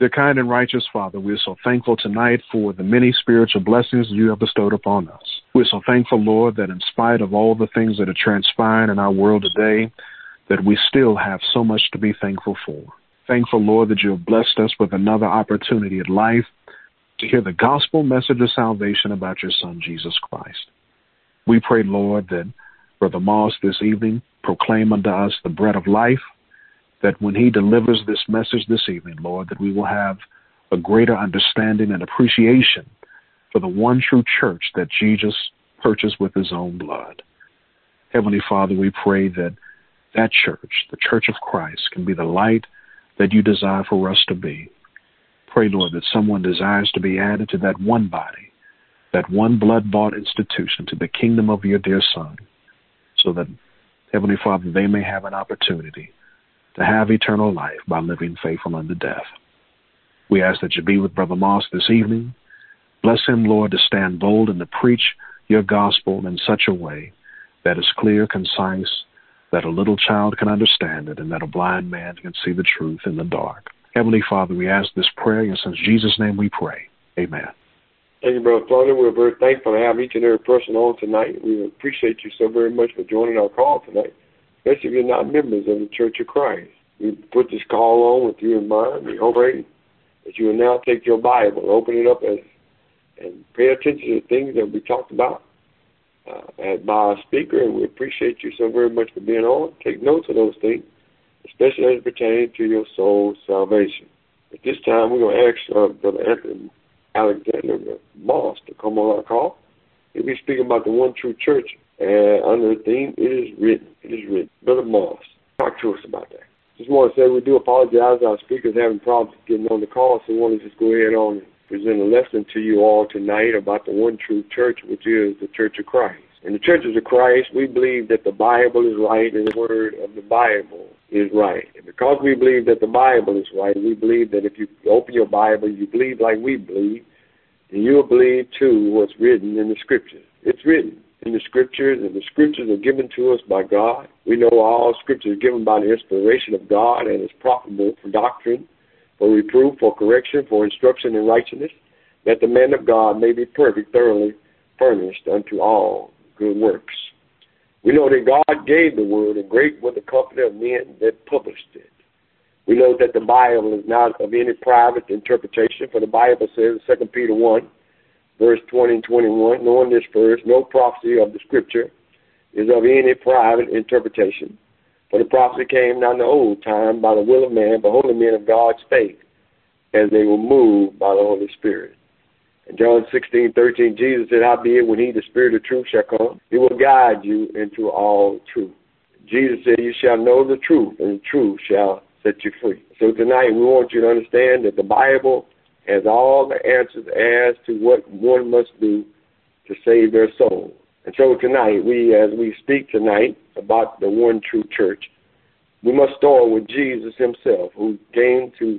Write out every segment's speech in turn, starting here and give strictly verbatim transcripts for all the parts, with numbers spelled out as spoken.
Dear kind and righteous Father, we are so thankful tonight for the many spiritual blessings you have bestowed upon us. We're so thankful, Lord, that in spite of all the things that are transpiring in our world today, that we still have so much to be thankful for. Thankful, Lord, that you have blessed us with another opportunity at life to hear the gospel message of salvation about your Son, Jesus Christ. We pray, Lord, that Brother Moss this evening proclaim unto us the bread of life, that when he delivers this message this evening, Lord, that we will have a greater understanding and appreciation for the one true church that Jesus purchased with his own blood. Heavenly Father, we pray that that church, the Church of Christ, can be the light that you desire for us to be. Pray, Lord, that someone desires to be added to that one body, that one blood-bought institution, to the kingdom of your dear Son, so that, Heavenly Father, they may have an opportunity to have eternal life by living faithful unto death. We ask that you be with Brother Moss this evening. Bless him, Lord, to stand bold and to preach your gospel in such a way that is clear, concise, that a little child can understand it, and that a blind man can see the truth in the dark. Heavenly Father, we ask this prayer, and in Jesus' name we pray. Amen. Thank you, Brother Father. We're very thankful to have each and every person on tonight. We appreciate you so very much for joining our call tonight, especially if you're not members of the Church of Christ. We put this call on with you in mind. We hope that you will now take your Bible, open it up, as, and pay attention to the things that we talked about uh, by our speaker, and we appreciate you so very much for being on. Take notes of those things, especially as it pertains to your soul's salvation. At this time, we're going to ask uh, Brother Anthony Alexander Moss to come on our call. He'll be speaking about the one true church, and under the theme, it is written. It is written. Brother Moss, talk to us about that. Just want to say we do apologize. Our speaker's having problems getting on the call, so we want to just go ahead on and present a lesson to you all tonight about the one true church, which is the Church of Christ. In the Churches of Christ, we believe that the Bible is right and the word of the Bible is right. And because we believe that the Bible is right, we believe that if you open your Bible, you believe like we believe, and you'll believe, too, what's written in the Scriptures. It's written in the Scriptures, and the Scriptures are given to us by God. We know all Scripture is given by the inspiration of God and is profitable for doctrine, for reproof, for correction, for instruction in righteousness, that the man of God may be perfect, thoroughly furnished unto all good works. We know that God gave the word, and great was the company of men that published it. We know that the Bible is not of any private interpretation, for the Bible says in Second Peter one, verse twenty and twenty-one, knowing this first, no prophecy of the Scripture is of any private interpretation. For the prophecy came not in the old time by the will of man, but holy men of God spake, as they were moved by the Holy Spirit. In John sixteen, thirteen, Jesus said, howbeit, when he, the Spirit of truth, shall come, he will guide you into all truth. Jesus said, you shall know the truth, and the truth shall set you free. So tonight we want you to understand that the Bible has all the answers as to what one must do to save their soul. And so tonight, we, as we speak tonight about the one true church, we must start with Jesus himself, who came to,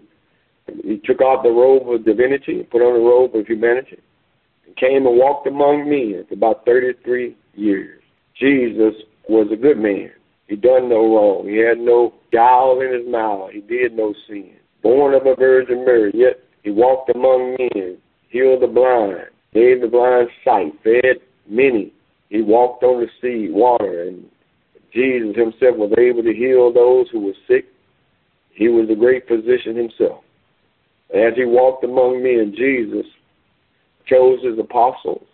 he took off the robe of divinity and put on the robe of humanity, and came and walked among men for about thirty-three years. Jesus was a good man. He done no wrong. He had no guile in his mouth. He did no sin. Born of a Virgin Mary, yet he walked among men, healed the blind, gave the blind sight, fed many. He walked on the sea, water, and Jesus himself was able to heal those who were sick. He was a great physician himself. As he walked among men, Jesus chose his apostles.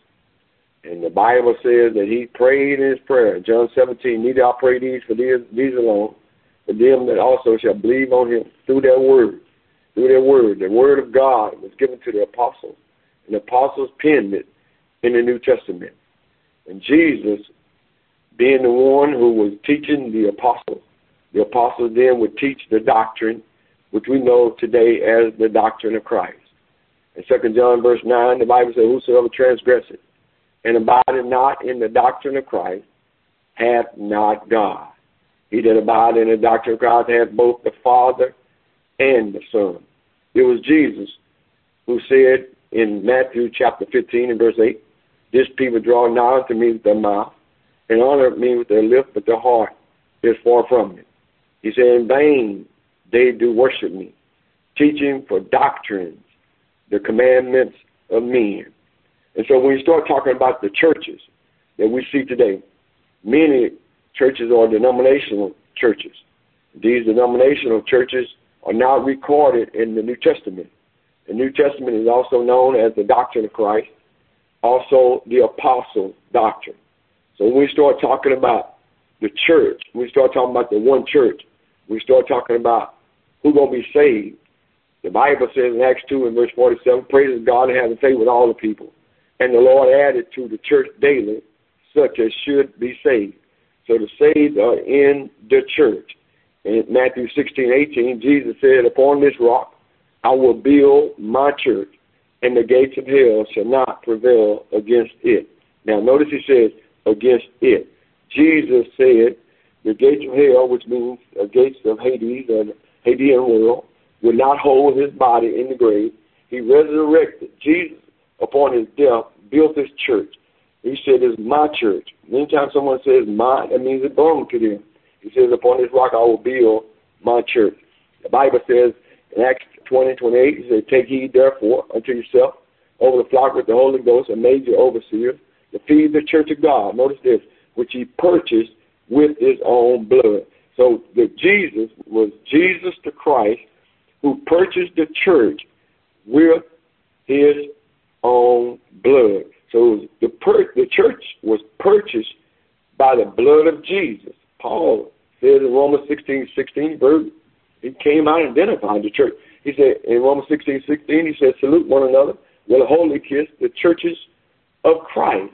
And the Bible says that he prayed in his prayer. In John seventeen, neither I pray these for these, these alone, but them that also shall believe on him through their word. Through their word. The word of God was given to the apostles. And the apostles penned it in the New Testament. And Jesus, being the one who was teaching the apostles, the apostles then would teach the doctrine, which we know today as the doctrine of Christ. In Second John verse nine, the Bible says, whosoever transgresseth and abideth not in the doctrine of Christ hath not God. He that abideth in the doctrine of Christ hath both the Father and the Son. It was Jesus who said in Matthew chapter fifteen and verse eight, this people draw nigh unto me with their mouth and honor me with their lips, but their heart is far from me. He said, in vain they do worship me, teaching for doctrines, the commandments of men. And so when you start talking about the churches that we see today, many churches are denominational churches. These denominational churches are not recorded in the New Testament. The New Testament is also known as the doctrine of Christ, also the apostle doctrine. So when we start talking about the church, we start talking about the one church, we start talking about who's going to be saved. The Bible says in Acts two and verse forty-seven, praise God and have faith with all the people. And the Lord added to the church daily such as should be saved. So the saved are in the church. In Matthew sixteen, eighteen, Jesus said, upon this rock I will build my church, and the gates of hell shall not prevail against it. Now notice he says, against it. Jesus said the gates of hell, which means the gates of Hades, or the Hadean world, would not hold his body in the grave. He resurrected. Jesus, upon his death, built his church. He said, it's my church. Anytime someone says mine, that means it belongs to them. He says, upon this rock I will build my church. The Bible says in Acts twenty, twenty-eight, he said, take heed therefore unto yourself over the flock with the Holy Ghost and made your overseers to feed the church of God. Notice this, which he purchased with his own blood. So the Jesus was Jesus the Christ who purchased the church with his own blood. So the per- the church was purchased by the blood of Jesus. Paul says in Romans sixteen, sixteen, he came out and identified the church. He said in Romans sixteen, sixteen, he said, salute one another with a holy kiss. The churches of Christ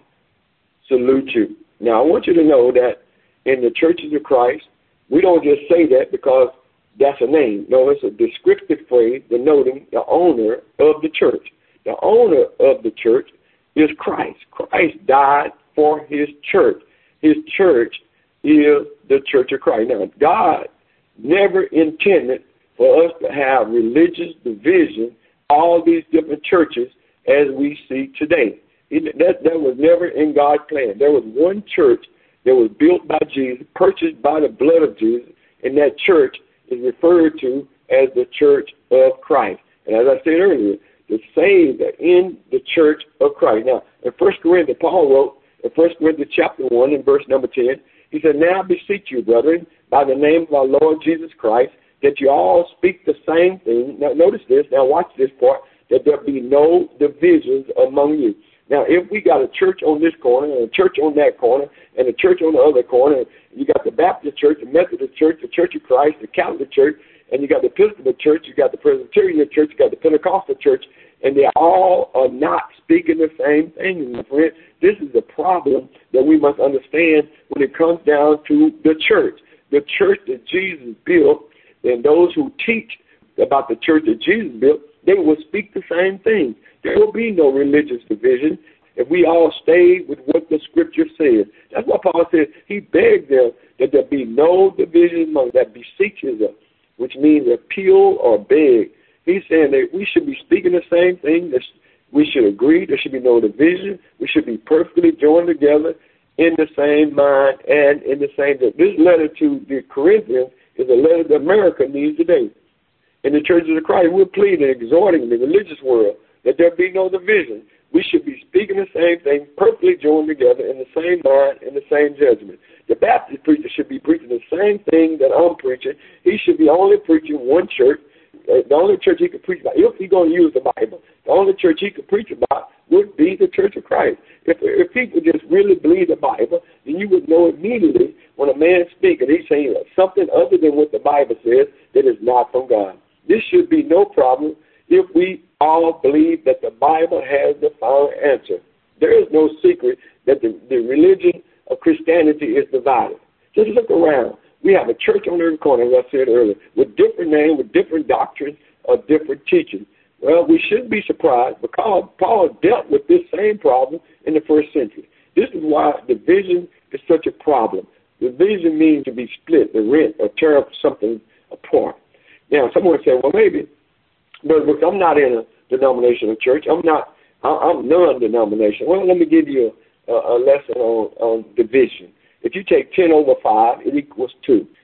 salute you. Now, I want you to know that in the churches of Christ, we don't just say that because that's a name. No, it's a descriptive phrase denoting the owner of the church. The owner of the church is Christ. Christ died for his church. His church is the church of Christ. Now, God never intended for us to have religious division, all these different churches as we see today. It, that, that was never in God's plan. There was one church that was built by Jesus, purchased by the blood of Jesus, and that church is referred to as the church of Christ. And as I said earlier, the saved are in the church of Christ. Now, in First Corinthians, Paul wrote in First Corinthians chapter one and verse number ten, he said, now I beseech you, brethren, by the name of our Lord Jesus Christ, that you all speak the same thing. Now, notice this. Now, watch this part, that there be no divisions among you. Now, if we got a church on this corner and a church on that corner and a church on the other corner, you got the Baptist church, the Methodist church, the Church of Christ, the Catholic church, and you got the Episcopal church, you got the Presbyterian church, you got the Pentecostal church, and they all are not speaking the same thing, my friend. This is the problem that we must understand when it comes down to the church. The church that Jesus built, and those who teach about the church that Jesus built, they will speak the same thing. There will be no religious division if we all stay with what the Scripture says. That's what Paul said. He begged them that there be no division among that beseeches us, which means appeal or beg. He's saying that we should be speaking the same thing. That we should agree. There should be no division. We should be perfectly joined together in the same mind and in the same day. This letter to the Corinthians is a letter that America needs today. In the churches of Christ, we're pleading and exhorting the religious world that there be no division. We should be speaking the same thing, perfectly joined together in the same mind and the same judgment. The Baptist preacher should be preaching the same thing that I'm preaching. He should be only preaching one church. The only church he could preach about, if he's going to use the Bible, the only church he could preach about would be the Church of Christ. If, if people just really believe the Bible, then you would know immediately when a man speaks and he's saying something other than what the Bible says that is not from God. This should be no problem if we all believe that the Bible has the final answer. There is no secret that the, the religion of Christianity is divided. Just look around. We have a church on every corner, as I said earlier, with different names, with different doctrines, or different teachings. Well, we shouldn't be surprised because Paul dealt with this same problem in the first century. This is why division is such a problem. Division means to be split, to rent, or tear something apart. Now, someone said, well, maybe, but I'm not in a denominational church. I'm not, I'm non-denominational. Well, let me give you a, a lesson on, on division. If you take ten over five, it equals two.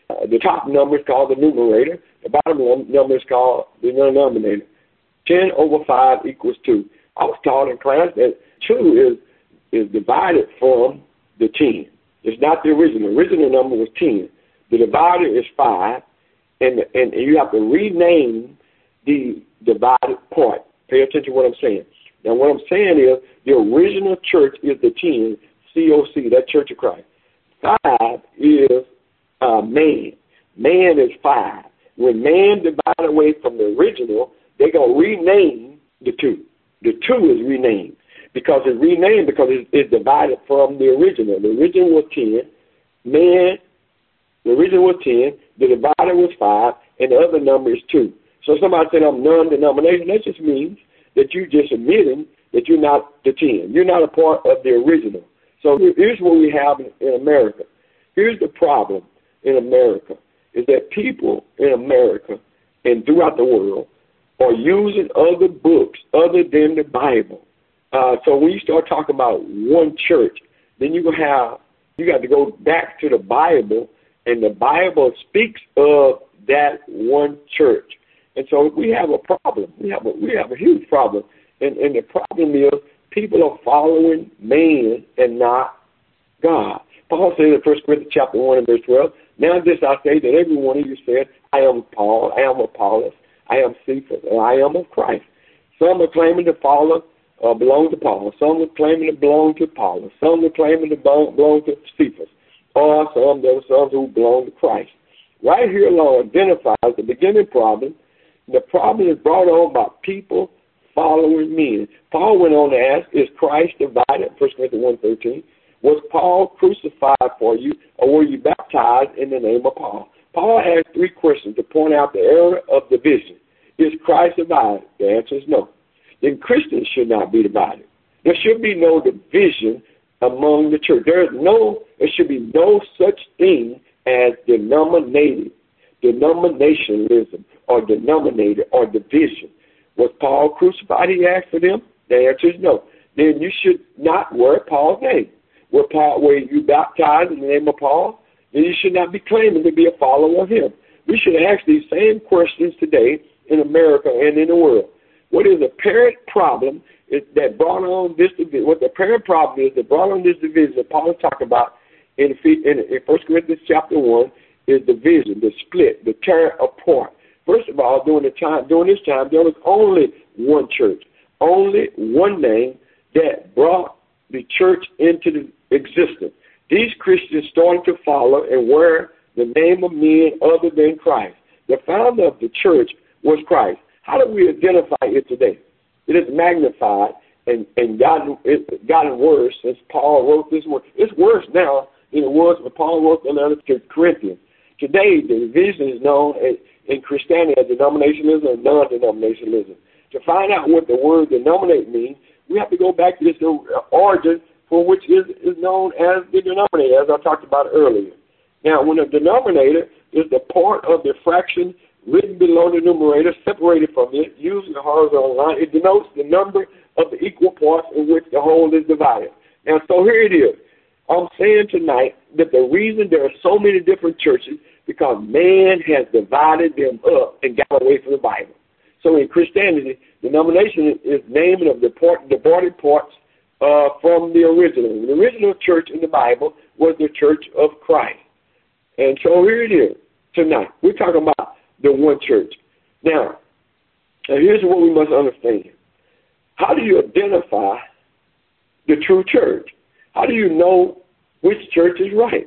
Uh, the top number is called the numerator. The bottom number is called the denominator. ten over five equals two. I was taught in class that two is is divided from the ten. It's not the original. The original number was ten. The divider is five, and, and you have to rename the divided part. Pay attention to what I'm saying. Now, what I'm saying is the original church is the ten, C O C, that Church of Christ. Five is uh, man. Man is five. When man divided away from the original, they're going to rename the two. The two is renamed because it's renamed because it's, it's divided from the original. The original was ten. Man, the original was ten. The divider was five, and the other number is two. So somebody said I'm non-denomination. That just means that you're just admitting that you're not the ten. You're not a part of the original. So here's what we have in, in America. Here's the problem in America is that people in America and throughout the world are using other books other than the Bible. Uh, so when you start talking about one church, then you gonna have you got to go back to the Bible, and the Bible speaks of that one church. And so we have a problem. We have a we have a huge problem, and and the problem is people are following man and not God. Paul said in First Corinthians chapter one and verse twelve, now this I say that every one of you said, I am Paul, I am Apollos, I am Cephas, and I am of Christ. Some are claiming to follow, uh, belong to Paul. Some are claiming to belong to Apollos. Some are claiming to belong to Cephas. Or some, there were some who belong to Christ. Right here alone identifies the beginning problem. The problem is brought on by people following men. Paul went on to ask, is Christ divided? First Corinthians one thirteen. Was Paul crucified for you, or were you baptized in the name of Paul? Paul asked three questions to point out the error of division. Is Christ divided? The answer is no. Then Christians should not be divided. There should be no division among the church. There is no, there should be no such thing as denominated, denominationalism, or denominator, or division. Was Paul crucified? He asked for them. The answer is no. Then you should not wear Paul's name. Were, Paul, were you baptized in the name of Paul? Then you should not be claiming to be a follower of him. We should ask these same questions today in America and in the world. What is the apparent problem is that brought on this division? What the apparent problem is that brought on this division that Paul is talking about in, in, in First Corinthians chapter one is division, the split, the tear apart. First of all, during the time, during this time, there was only one church, only one name that brought the church into the existence. These Christians started to follow and wear the name of men other than Christ. The founder of the church was Christ. How do we identify it today? It is magnified and, and gotten, it's gotten worse since Paul wrote this word. It's worse now than it was when Paul wrote the letter to Corinthians. Today, the division is known as, in Christianity as denominationalism and non-denominationalism. To find out what the word denominate means, we have to go back to this origin for which is, is known as the denominator, as I talked about earlier. Now, when a denominator is the part of the fraction written below the numerator, separated from it, using the horizontal line, it denotes the number of the equal parts in which the whole is divided. Now, so here it is. I'm saying tonight that the reason there are so many different churches because man has divided them up and got away from the Bible. So in Christianity, denomination is naming of the part, departed parts uh, from the original. The original church in the Bible was the church of Christ. And so here it is tonight. We're talking about the one church. Now, now here's what we must understand. How do you identify the true church? How do you know which church is right?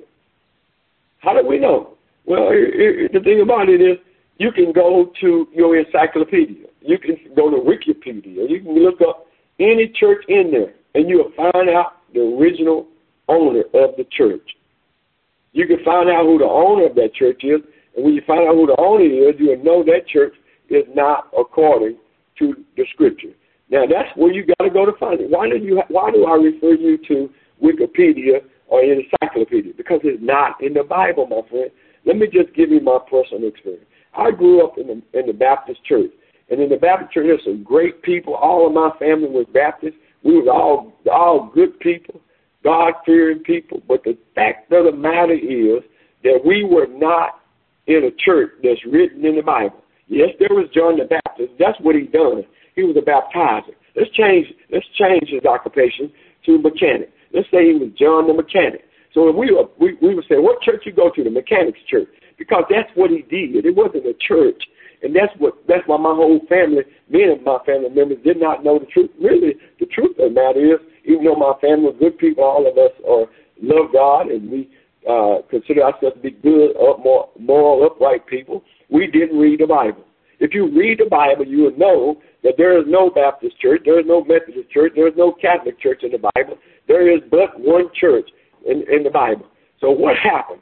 How do we know? Well, it, it, the thing about it is you can go to your encyclopedia. You can go to Wikipedia. You can look up any church in there, and you'll find out the original owner of the church. You can find out who the owner of that church is, and when you find out who the owner is, you'll know that church is not according to the Scripture. Now, that's where you got to go to find it. Why do you? Why do I refer you to Wikipedia or encyclopedia? Because it's not in the Bible, my friend. Let me just give you my personal experience. I grew up in the, in the Baptist church, and in the Baptist church, there's some great people. All of my family was Baptist. We were all all good people, God-fearing people. But the fact of the matter is that we were not in a church that's written in the Bible. Yes, there was John the Baptist. That's what he done. He was a baptizer. Let's change. Let's change his occupation to mechanic. Let's say he was John the mechanic. So if we were, we, we would say, what church you go to? The mechanic's church, because that's what he did. It wasn't a church, and that's what that's why my whole family, me and my family members, did not know the truth. Really, the truth of the matter is, even though my family was good people, all of us are love God, and we uh, consider ourselves to be good, up, more, moral, upright people. We didn't read the Bible. If you read the Bible, you will know that there is no Baptist church, there is no Methodist church, there is no Catholic church in the Bible. There is but one church in, in the Bible. So what happened?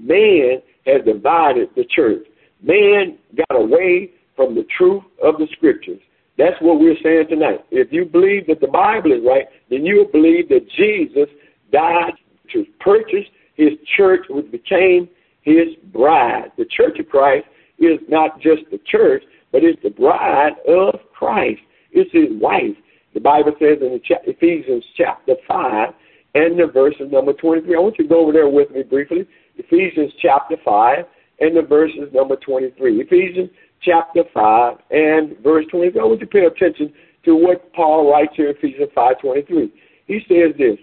Man has divided the church. Man got away from the truth of the Scriptures. That's what we're saying tonight. If you believe that the Bible is right, then you will believe that Jesus died to purchase his church, which became his bride. The Church of Christ is not just the church, but it's the bride of Christ. It's his wife. The Bible says in Ephesians chapter five and the verse number twenty-three. I want you to go over there with me briefly. Ephesians chapter five and the verses number twenty-three. Ephesians chapter five and verse twenty-three. I want you to pay attention to what Paul writes here in Ephesians five twenty-three. He says this: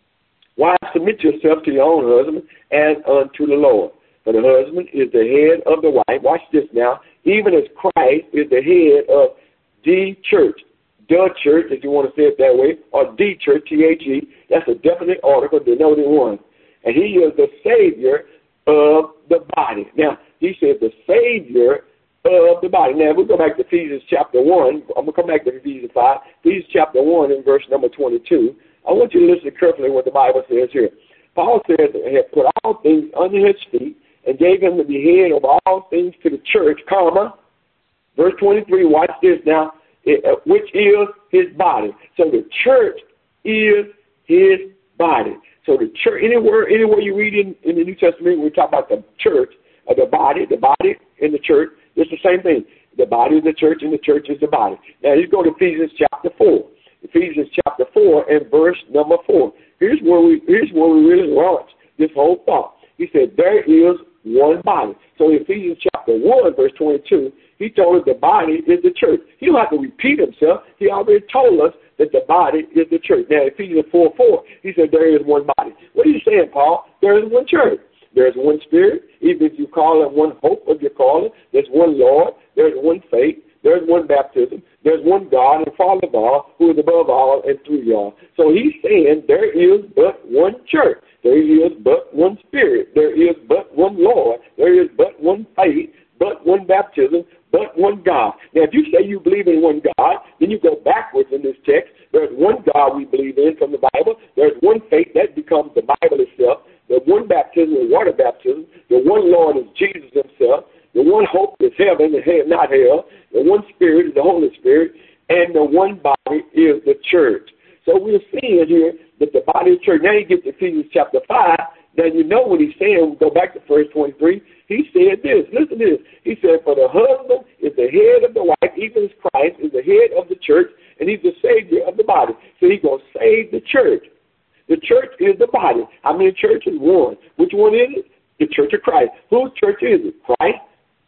Wives, submit yourself to your own husband as unto the Lord. For the husband is the head of the wife. Watch this now. Even as Christ is the head of the church. The church, if you want to say it that way, or the church, T H E. That's a definite article denoting one. And he is the Savior of the body. Now, he said the Savior of the body. Now, we'll go back to Ephesians chapter one. I'm going to come back to Ephesians five. Ephesians chapter one and verse number twenty-two. I want you to listen carefully what the Bible says here. Paul says that he had put all things under his feet and gave him to be head of all things to the church, comma. Verse twenty-three, watch this now, it, uh, which is his body. So the church is his body. So the church, anywhere, anywhere you read in, in the New Testament, we talk about the church, uh, the body, the body and the church, it's the same thing. The body is the church and the church is the body. Now, let's go to Ephesians chapter four. Ephesians chapter four and verse number four. Here's where we here's where we really launch this whole thought. He said, there is one body. So in Ephesians chapter one, verse twenty-two, he told us the body is the church. He don't have to repeat himself. He already told us that the body is the church. Now, Ephesians four four, he said there is one body. What are you saying, Paul? There is one church. There's one Spirit. Even if you call it one hope of your calling, there's one Lord. There's one faith. There's one baptism. There's one God and Father of all, who is above all and through y'all. So he's saying there is but one church. There is but one Spirit. There is but one Lord. There is but one faith, but one baptism, but one God. Now, if you say you believe in one God, then you go backwards in this text. There's one God we believe in from the Bible. There's one faith. That becomes the Bible itself. The one baptism is water baptism. The one Lord is Jesus himself. The one hope is heaven, and not hell. The one Spirit is the Holy Spirit. And the one body is the church. So we're seeing here that the body of the church. Now you get to Ephesians chapter five. Now you know what he's saying. We go back to verse twenty-three. He said this. Listen to this. He said, for the husband is the head of the wife, even as Christ is the head of the church, and he's the Savior of the body. So he's going to save the church. The church is the body. How many churches? One. Which one is it? The Church of Christ. Whose church is it? Christ.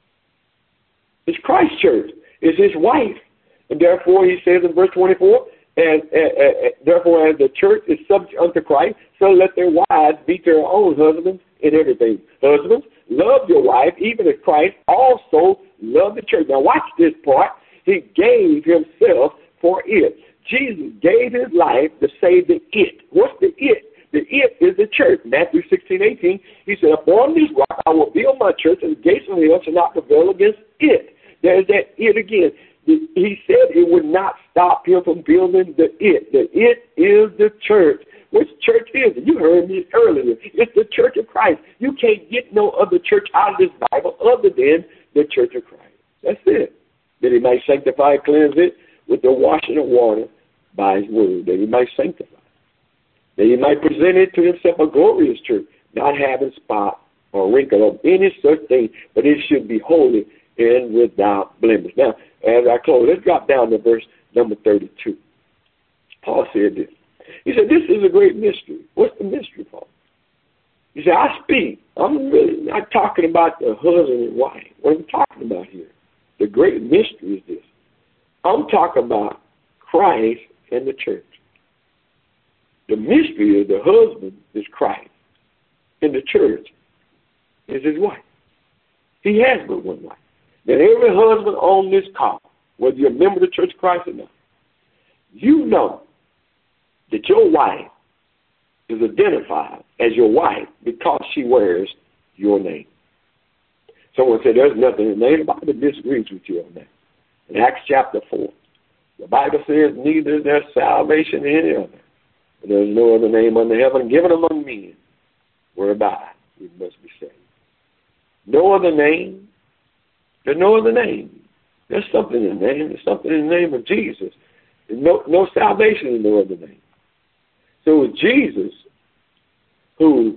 It's Christ's church. It's his wife. And therefore, he says in verse twenty-four, and, and, and therefore, as the church is subject unto Christ, so let their wives be their own husbands in everything. Husbands, love your wife, even as Christ also loved the church. Now, watch this part. He gave himself for it. Jesus gave his life to save the it. What's the it? The it is the church. Matthew sixteen, eighteen, he said, upon this rock I will build my church, and the gates of hell shall not prevail against it. There's that it again. He said it would not stop him from building the it. The it is the church. Which church is it? You heard me earlier. It's the Church of Christ. You can't get no other church out of this Bible other than the Church of Christ. That's it. That he might sanctify and cleanse it with the washing of water by his word. That he might sanctify. That he might present it to himself a glorious church, not having spot or wrinkle of any such thing, but it should be holy and without blemish. Now, as I close, let's drop down to verse number thirty-two. Paul said this. He said, this is a great mystery. What's the mystery, Paul? You say, I speak. I'm really not talking about the husband and wife. What I'm talking about here, the great mystery is this. I'm talking about Christ and the church. The mystery of the husband is Christ, and the church is his wife. He has but one wife. Now, every husband on this call, whether you're a member of the Church of Christ or not, you know that your wife is identified as your wife because she wears your name. Someone said there's nothing in the name. The Bible disagrees with you on that. In Acts chapter four, the Bible says, neither is there salvation in any other. There is no other name under heaven given among men whereby we must be saved. No other name. There's no other name. There's something in the name. There's something in the name of Jesus. There's no, no salvation in no other name. So it's Jesus who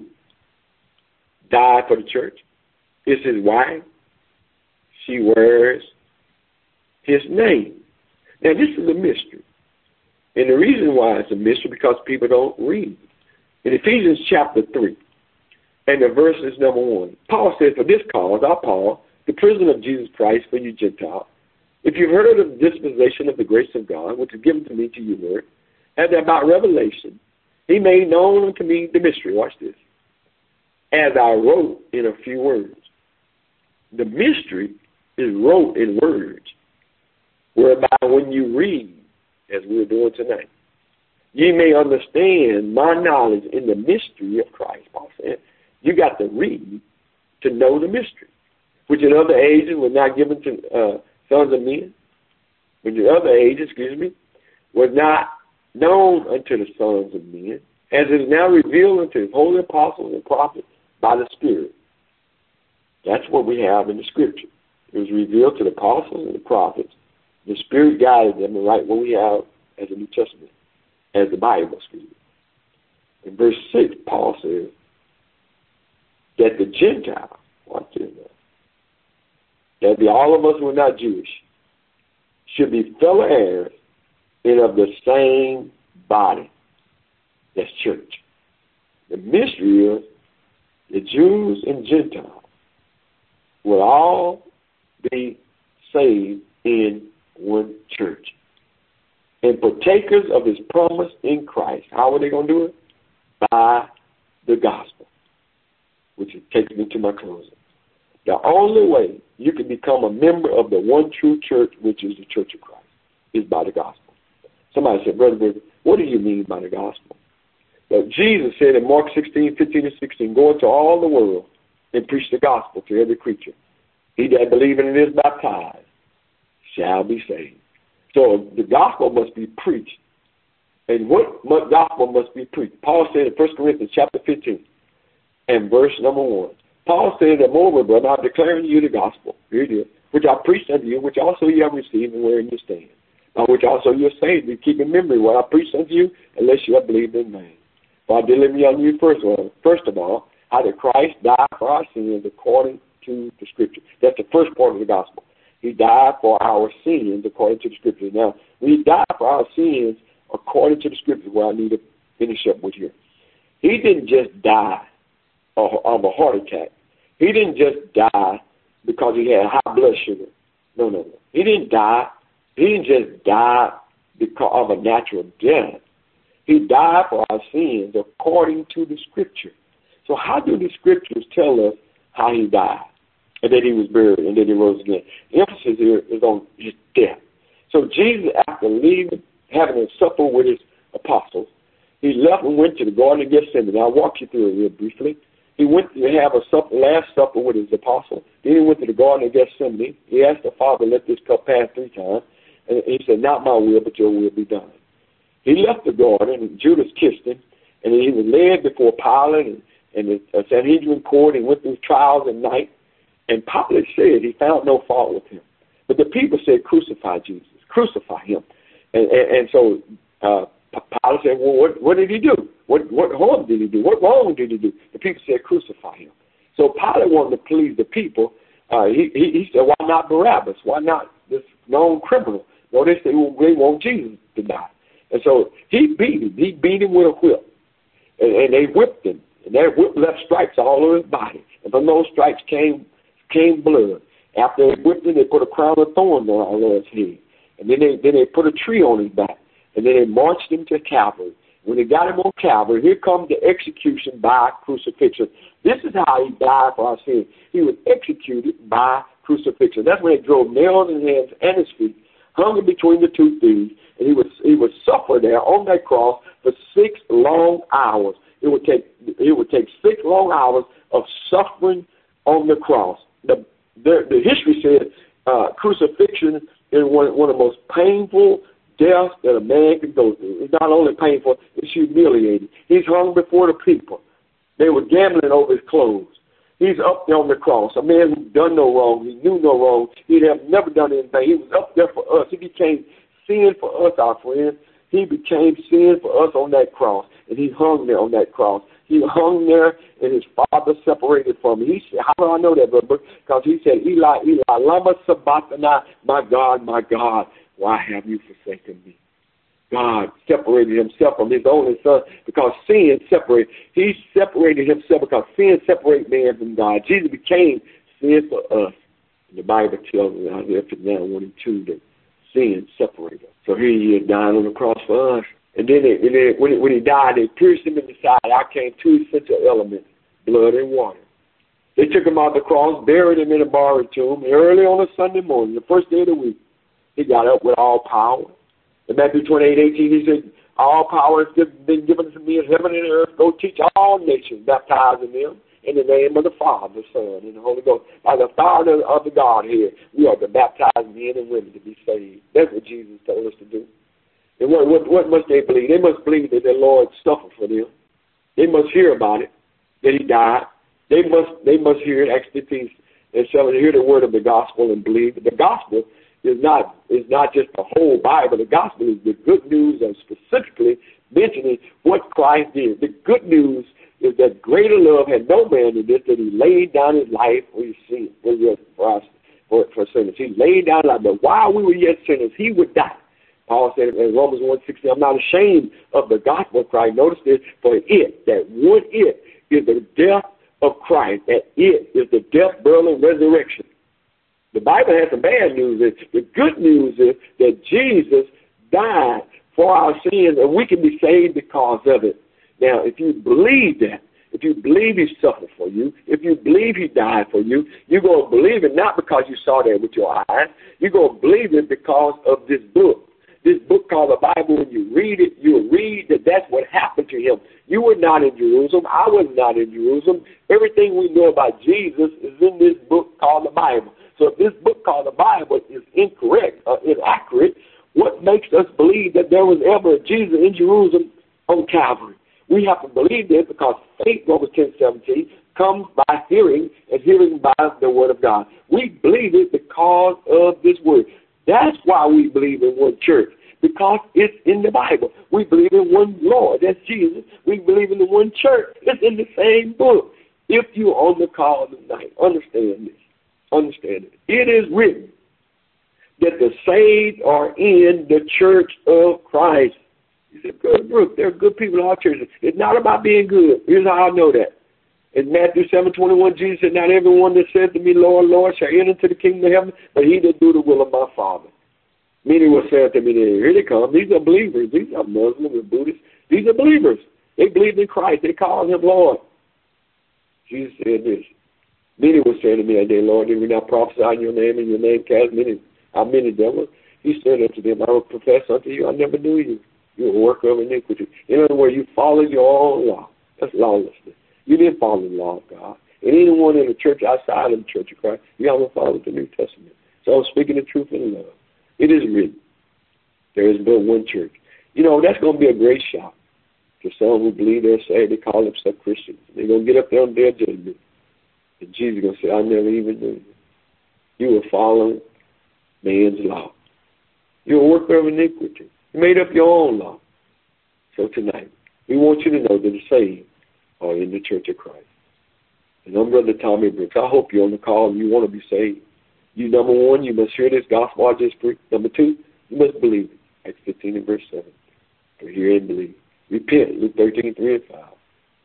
died for the church. It's his wife. She wears his name. Now, this is a mystery. And the reason why it's a mystery because people don't read. In Ephesians chapter three, and the verse is number one, Paul says, for this cause, I, Paul, the prisoner of Jesus Christ for you Gentiles, if you've heard of the dispensation of the grace of God, which is given to me to you, Lord, and about revelation, he made known unto me the mystery. Watch this. As I wrote in a few words. The mystery is wrote in words, whereby when you read, as we're doing tonight, ye may understand my knowledge in the mystery of Christ. Paul said, you got to read to know the mystery, which in other ages was not given to uh, sons of men, which in other ages, excuse me, was not known unto the sons of men, as it is now revealed unto his holy apostles and prophets by the Spirit. That's what we have in the Scripture. It was revealed to the apostles and the prophets. The Spirit guided them to write what we have as the New Testament, as the Bible, excuse me. In verse six, Paul says that the Gentiles, watch this now, that the, all of us who are not Jewish should be fellow heirs and of the same body. That's church. The mystery is the Jews and Gentiles will all be saved in one church and partakers of his promise in Christ. How are they going to do it? By the gospel, which takes me to my closing. The only way you can become a member of the one true church, which is the Church of Christ, is by the gospel. Somebody said, Brother Brother, what do you mean by the gospel? Well, Jesus said in Mark sixteen, fifteen and sixteen, go into all the world and preach the gospel to every creature. He that believeth and is baptized shall be saved. So the gospel must be preached. And what, what gospel must be preached? Paul said in First Corinthians chapter fifteen and verse number one, Paul said that moreover, brother, I declare unto you the gospel, here it is, which I preached unto you, which also you have received and wherein you stand, by which also you are saved, and keep in memory what I preached unto you, unless you have believed in vain. For I delivered unto you first of all, first of all, how that Christ died for our sins according to the Scripture. That's the first part of the gospel. He died for our sins according to the Scripture. Now, when he died for our sins according to the Scripture, where I need to finish up with here. He didn't just die of a heart attack. He didn't just die because he had high blood sugar. No, no, no. He didn't die. He didn't just die because of a natural death. He died for our sins according to the Scripture. So how do the Scriptures tell us how he died? And then he was buried, and then he rose again. The emphasis here is on his death. So Jesus, after leaving, having a supper with his apostles, he left and went to the Garden of Gethsemane. I'll walk you through it real briefly. He went to have a supper, last supper with his apostles. Then he went to the Garden of Gethsemane. He asked the Father, let this cup pass three times. And he said, not my will, but your will be done. He left the garden, and Judas kissed him. And he was led before Pilate and, and the Sanhedrin court, and went through trials at night. And Pilate said he found no fault with him. But the people said, crucify Jesus. Crucify him. And, and, and so uh, Pilate said, well, what, what did he do? What, what harm did he do? What wrong did he do? The people said, crucify him. So Pilate wanted to please the people. Uh, he, he, he said, why not Barabbas? Why not this known criminal? No, they said, well, they want Jesus to die. And so he beat him. He beat him with a whip. And, and they whipped him. And that whip left stripes all over his body. And from those stripes came came blood. After they whipped him, they put a crown of thorns on all over his head. And then they then they put a tree on his back. And then they marched him to Calvary. When they got him on Calvary, here comes the execution by crucifixion. This is how he died for our sins. He was executed by crucifixion. That's when they drove nails in his hands and his feet, hung him between the two thieves, and he was he would suffer there on that cross for six long hours. It would take it would take six long hours of suffering on the cross. The the, the history said uh, crucifixion is one, one of the most painful deaths that a man can go through. It's not only painful, it's humiliating. He's hung before the people. They were gambling over his clothes. He's up there on the cross, a man who done no wrong. He knew no wrong. He'd have never done anything. He was up there for us. He became sin for us, our friends. He became sin for us on that cross, and he hung there on that cross. He hung there, and his Father separated from him. He said, how do I know that, brother? Because he said, Eli, Eli, lama sabachthani, my God, my God, why have you forsaken me? God separated himself from his only son because sin separated. He separated himself because sin separated man from God. Jesus became sin for us. And the Bible tells us out there in one and two that sin separated us. So here he is dying on the cross for us. And then, it, and then when, it, when he died, they pierced him in the side. Out came two essential elements, blood and water. They took him out of the cross, buried him in a borrowed tomb. Early on a Sunday morning, the first day of the week, he got up with all power. In Matthew twenty-eight eighteen, he said, all power has been given to me in heaven and earth. Go teach all nations, baptizing them in the name of the Father, the Son, and the Holy Ghost. By the power of the Godhead, we are to baptize men and women to be saved. That's what Jesus told us to do. And what, what, what must they believe? They must believe that their Lord suffered for them. They must hear about it, that he died. They must they must hear it, actually, peace, and so hear the word of the gospel and believe. The gospel is not is not just the whole Bible. The gospel is the good news of specifically mentioning what Christ did. The good news is that greater love had no man than this, that he laid down his life for his sin, for us, for, for sinners. He laid down his life, but while we were yet sinners, he would die. Paul said in Romans one sixteen, I'm not ashamed of the gospel of Christ. Notice this, for it, that one it, is the death of Christ. That it is the death, burial, and resurrection. The Bible has some bad news. The good news is that Jesus died for our sins, and we can be saved because of it. Now, if you believe that, if you believe he suffered for you, if you believe he died for you, you're going to believe it not because you saw that with your eyes. You're going to believe it because of this book. This book called the Bible, when you read it, you'll read that that's what happened to him. You were not in Jerusalem. I was not in Jerusalem. Everything we know about Jesus is in this book called the Bible. So if this book called the Bible is incorrect or inaccurate, what makes us believe that there was ever a Jesus in Jerusalem on Calvary? We have to believe this because faith, Romans ten seventeen, comes by hearing, and hearing by the word of God. We believe it because of this word. That's why we believe in one church, because it's in the Bible. We believe in one Lord, that's Jesus. We believe in the one church. It's in the same book. If you're on the call tonight, understand this. Understand it. It is written that the saved are in the church of Christ. You said, good, Brooke, there are good people in our churches. It's not about being good. Here's how I know that. In Matthew seven twenty-one, Jesus said, not everyone that said to me, Lord, Lord, shall enter into the kingdom of heaven, but he that do the will of my Father. Many will say to me, here they come. These are believers. These are Muslims and Buddhists. These are believers. They believe in Christ. They call him Lord. Jesus said this. Many will say to me that day, Lord, did we not prophesy in your name, and your name cast many, how many devils? He said unto them, I will profess unto you, I never knew you. You are a worker of iniquity. In other words, you follow your own law. That's lawlessness. You didn't follow the law of God. And anyone in the church outside of the Church of Christ, you haven't followed the New Testament. So I'm speaking the truth in love. It is written. There is but one church. You know, that's going to be a great shock to some who believe they're saved. They call themselves Christians. They're going to get up there on their judgment. And Jesus is going to say, I never even knew you. You were following man's law. You're a worker of iniquity. You made up your own law. So tonight, we want you to know that the saved are in the Church of Christ. And I'm Brother Tommy Brooks. I hope you're on the call and you want to be saved. You, number one, you must hear this gospel I just preached. Number two, you must believe it. Acts fifteen and verse seven. To hear and believe. Repent. Luke thirteen, three and five.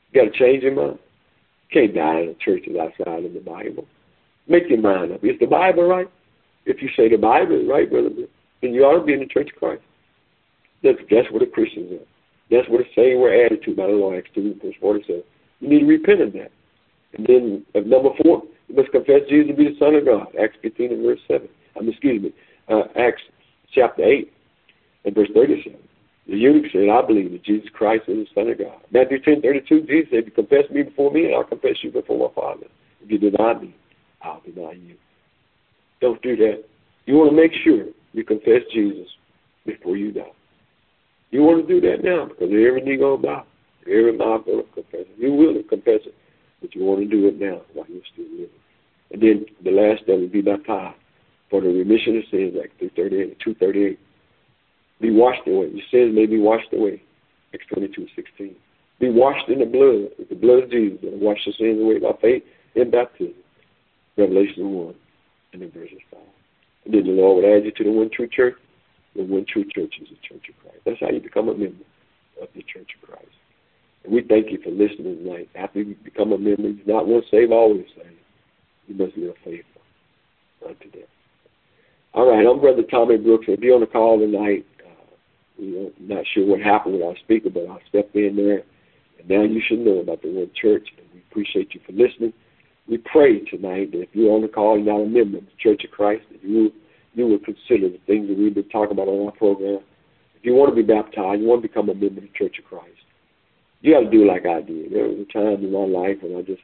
You got to change your mind. You can't die in a church that's outside of the Bible. Make your mind up. Is the Bible right? If you say the Bible is right, brother, then you ought to be in the Church of Christ. That's, that's what the Christians are. That's what the saying we're added to by the Lord, Acts two, verse forty-seven. You need to repent of that. And then, uh, number four, you must confess Jesus to be the Son of God. Acts fifteen and verse seven. I mean, excuse me, uh, Acts chapter eight and verse thirty-seven. The eunuch said, I believe that Jesus Christ is the Son of God. Matthew ten thirty-two, Jesus said, if you confess me before me, I'll confess you before my Father. If you deny me, I'll deny you. Don't do that. You want to make sure you confess Jesus before you die. You want to do that now because every knee going to bow. Every mouth going to confess it. You will confess it, but you want to do it now while you're still living. And then the last step would be baptized for the remission of sins, like two thirty-eight. Be washed away. Your sins may be washed away. Acts twenty-two sixteen. Be washed in the blood, with the blood of Jesus, and wash your sins away by faith in baptism. Revelation one and then verses five. And then the Lord would add you to the one true church. The one true church is the Church of Christ. That's how you become a member of the Church of Christ. And we thank you for listening tonight. After you become a member, you're not once saved, always saved. You must live faithful unto death. All right, I'm Brother Tommy Brooks. If you're on the call tonight, uh, you know, I'm not sure what happened with our speaker, but I stepped in there, and now you should know about the one church, and we appreciate you for listening. We pray tonight that if you're on the call, you're not a member of the Church of Christ, that you you will consider the things that we've been talking about on our program. If you want to be baptized, you want to become a member of the Church of Christ, you got to do like I did. There was a time in my life when I just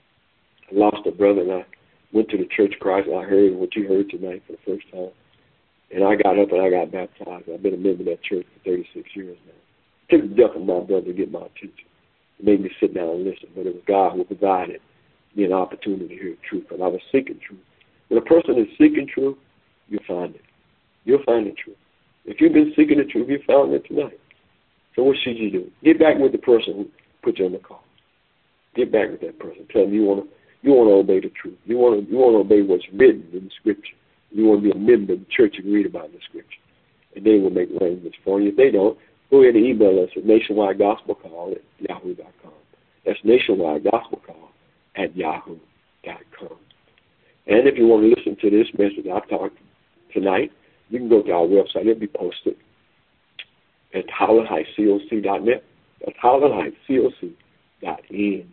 I lost a brother, and I went to the Church of Christ, and I heard what you heard tonight for the first time. And I got up and I got baptized. I've been a member of that church for thirty-six years now. It took the death of my brother to get my attention. It made me sit down and listen, but it was God who provided me an opportunity to hear truth, and I was seeking truth. When a person is seeking truth, you'll find it. You'll find the truth. If you've been seeking the truth, you found it tonight. So what should you do? Get back with the person who put you on the call. Get back with that person. Tell them you want to you want to obey the truth. You want to you want to obey what's written in the Scripture. You want to be a member of the church and read about the Scripture. And they will make arrangements for you. If they don't, go ahead and email us at nationwide gospel call at yahoo dot com. That's nationwide gospel call at yahoo dot com. And if you want to listen to this message I've talked tonight, you can go to our website. It'll be posted at howland heights coc dot net. That's howland heights coc dot net.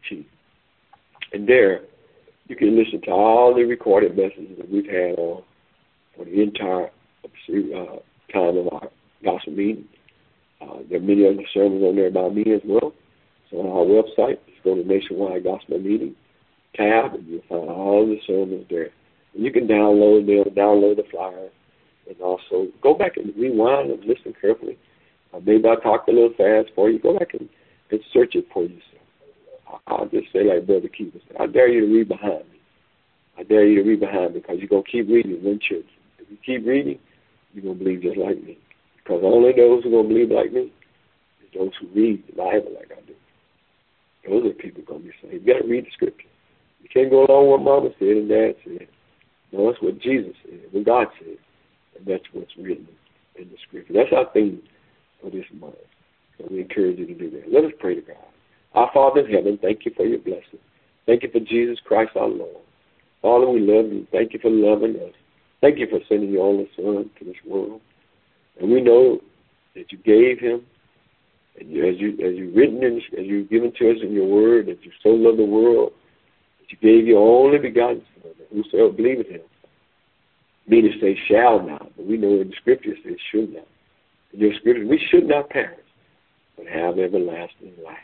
And there, you can listen to all the recorded messages that we've had on for the entire uh, time of our gospel meeting. Uh, there are many other sermons on there by me as well. So on our website, just go to Nationwide Gospel Meeting tab, and you'll find all the sermons there. And you can download them, download the flyer, and also go back and rewind and listen carefully. Uh, maybe I talked a little fast for you. Go back and, and search it for yourself. I'll just say like Brother Keeper said, I dare you to read behind me. I dare you to read behind me because you're going to keep reading one church. If you keep reading, you're going to believe just like me. Because only those who are going to believe like me is those who read the Bible like I do. Those are people going to be saved. You got to read the Scripture. You can't go along with what Mama said and Dad said. No, that's what Jesus said, what God said. And that's what's written in the Scripture. That's our theme for this month. So we encourage you to do that. Let us pray to God. Our Father in heaven, thank you for your blessing. Thank you for Jesus Christ our Lord. Father, we love you. Thank you for loving us. Thank you for sending your only Son to this world. And we know that you gave him, and you, as you as you written in, as you've given to us in your word, that you so loved the world, that you gave your only begotten Son, that whosoever believeth him, meaning say shall not, but we know in the Scripture it says should not. In your Scripture, we should not perish, but have everlasting life.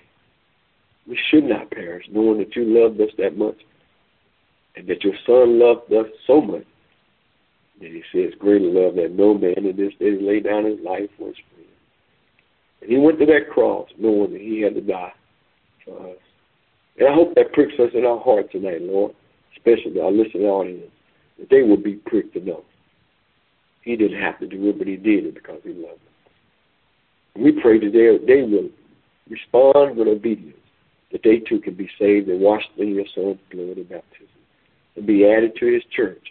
We should not perish, knowing that you loved us that much, and that your Son loved us so much, that he says, greater love that no man in this day lay down his life for his friend. And he went to that cross knowing that he had to die for us. And I hope that pricks us in our heart tonight, Lord, especially our listening audience, that they will be pricked to know. He didn't have to do it, but he did it because he loved us. And we pray that they, they will respond with obedience, that they too can be saved and washed in your Son's blood and baptism, and be added to his church,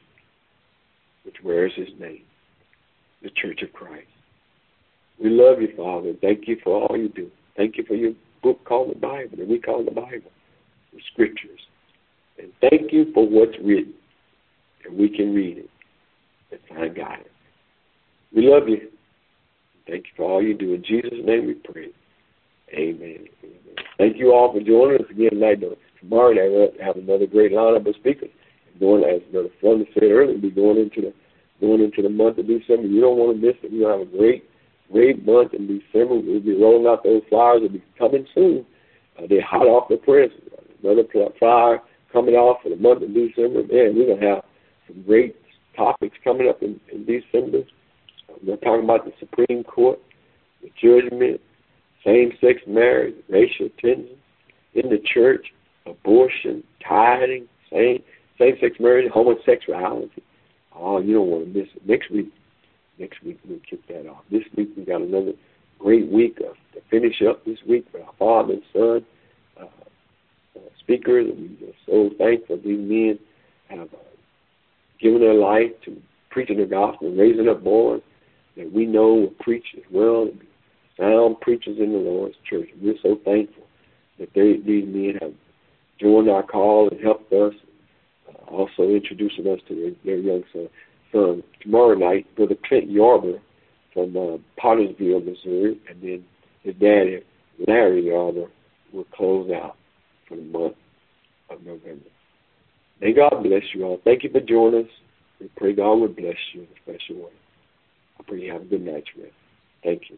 which wears his name, the Church of Christ. We love you, Father. Thank you for all you do. Thank you for your book called the Bible that we call the Bible, the Scriptures. And thank you for what's written, and we can read it and find guidance. We love you. Thank you for all you do. In Jesus' name we pray. Amen. Amen. Thank you all for joining us again tonight. Tomorrow night we'll have another great lineup of speakers. Going, as Brother Fleming said earlier, we'll be going into the going into the month of December. You don't want to miss it. We're going to have a great, great month in December. We'll be rolling out those flyers. They'll be coming soon. Uh, they're hot off the press. Another flyer coming off for the month of December. Man, we're going to have some great topics coming up in, in December. Uh, we're talking about the Supreme Court, the judgment, same-sex marriage, racial tension in the church, abortion, tithing, same, same-sex marriage, homosexuality. Oh, you don't want to miss it. Next week, next week we'll kick that off. This week we got another great week of, to finish up this week with our father and son uh, uh, speakers. And we're so thankful these men have uh, given their life to preaching the gospel and raising up boys that we know will preach as well and be sound preachers in the Lord's church. And we're so thankful that they, these men have joined our call and helped us. Also introducing us to their, their young son. son. Tomorrow night, Brother Clint Yarber from uh, Pottersville, Missouri, and then his daddy, Larry Yarber, will close out for the month of November. May God bless you all. Thank you for joining us. We pray God will bless you in a special way. I pray you have a good night's rest. Thank you.